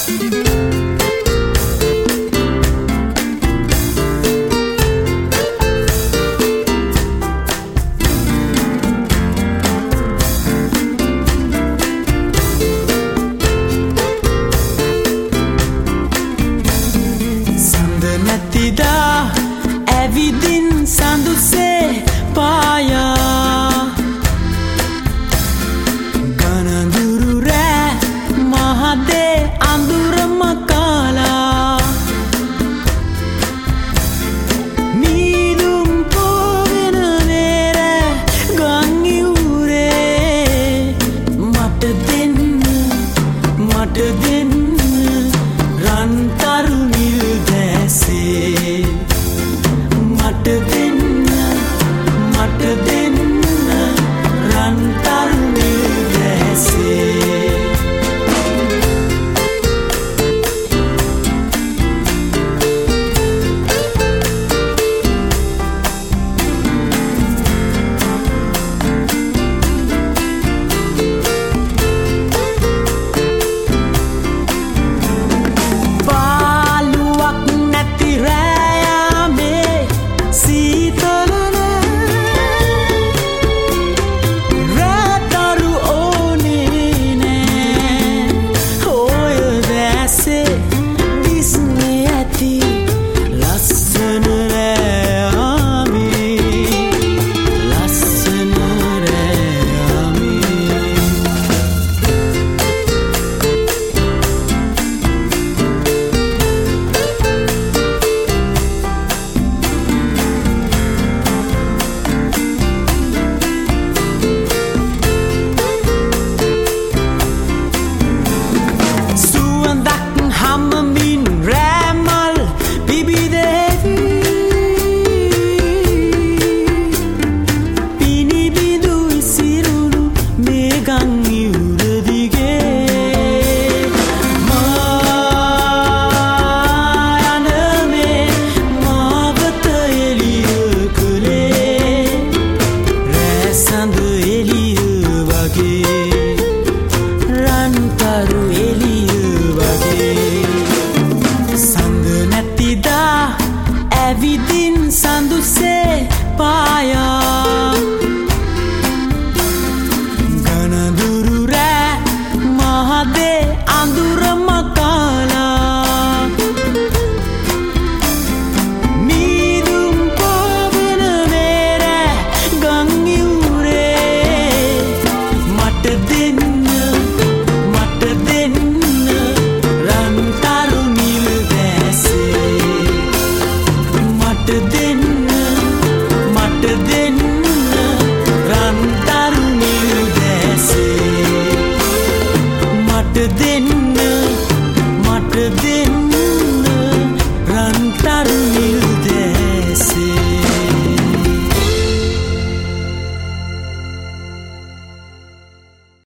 ඇවිදින් සඳුසේ පායා ගනඳුරු රෑ මහදේ අඳුරම කාලා මීදුම් පෝවෙන වේර ගංගිවුරේ මට දෙන්න රන්තරු නිල් දැසේ මට දෙන්න රන්තරු නිල් දැසේ රන්තරු එළිය වගේ සඳ නැතිදා ඇවිදින් සඳුසේ පායා ගනඳුරු රෑ මහදේ අඳුරම කාලා මීදුම් පෝවෙන වේර ගංගිවුරේ මට දෙන්න රන්තරු නිල් දැසේ මට දෙන්න රන්තරු නිල් දැසේ මට දෙන්න රන්තරු